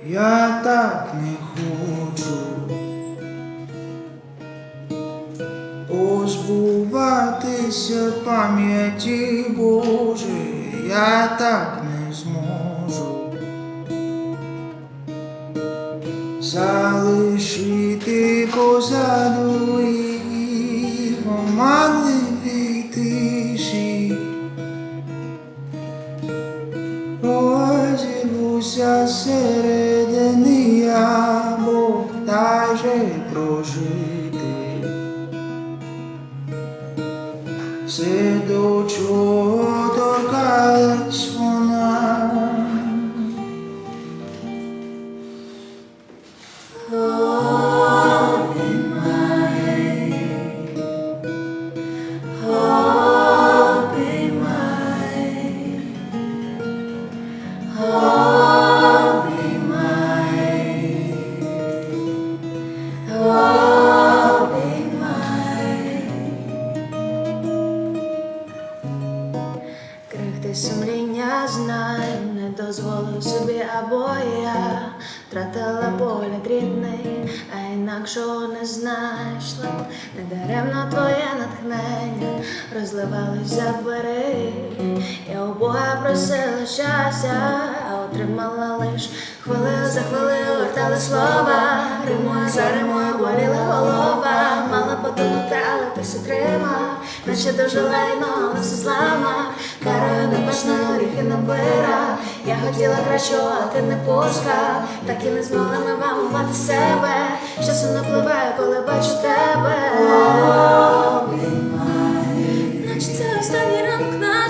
я так не хочу позбуватися пам'яті Божої, я так не зможу залишити позаду її в оманливій тиші. Розірвуся середини я, бо дай же прожити все, до чого торкалась вона. Крихти сумління знаю, не дозволив собі, або я втратила погляд рідний, а інакшого не знайшла. Недаремно твоє натхнення розливалось за двері. Я у Бога просила щастя, а отримала лиш хвилину за хвилину вертали слова. Римою за римою боліла голова, мала потонути, але ти все тримав, наче дуже лайно, але все зламав. Карою небесною гріхи набира. Я хотіла кращого, а ти не пускав. Так і не змогли ми вамувати себе. Часу напливає, коли бачу тебе. Наче це останній ранок наш.